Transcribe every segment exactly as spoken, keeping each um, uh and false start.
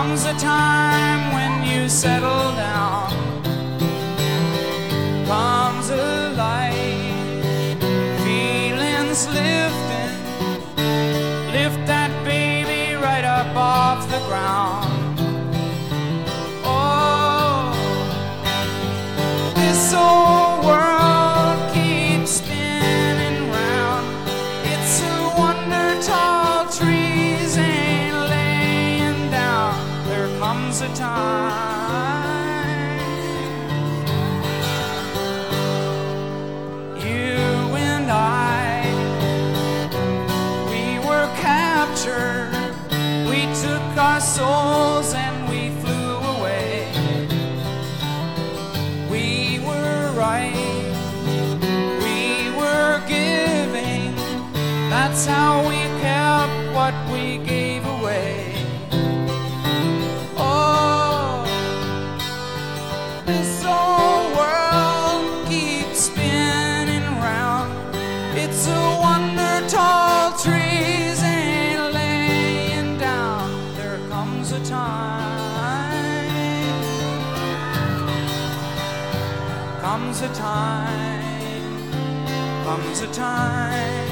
comes a time when you settle down, comes a light, feelings lifting, lift that baby right up off the ground. Oh, this old world keeps spinning round. It's a wonder tall trees ain't laying down. There comes a time you and I, we were captured. We took our souls and we flew away. We were right, we were giving. That's how we kept what we gave away. Oh, this old world keeps spinning round. It's a wonder tall trees ain't laying down. There comes a time, comes a time, comes a time.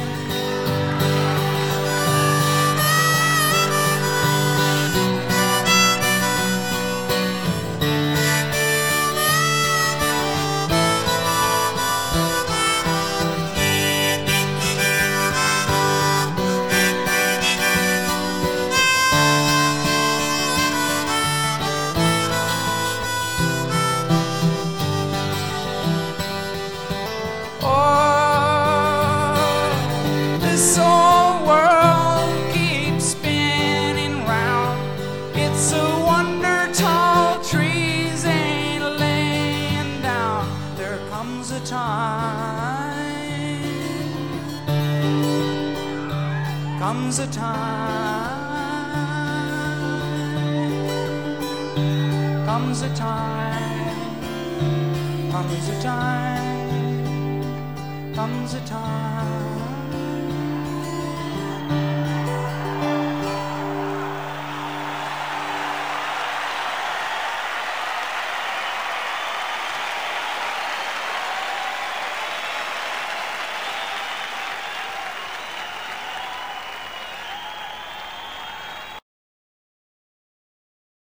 This old world keeps spinning round. It's a wonder tall trees ain't laying down. There comes a time, comes a time, comes a time, comes a time, comes a time.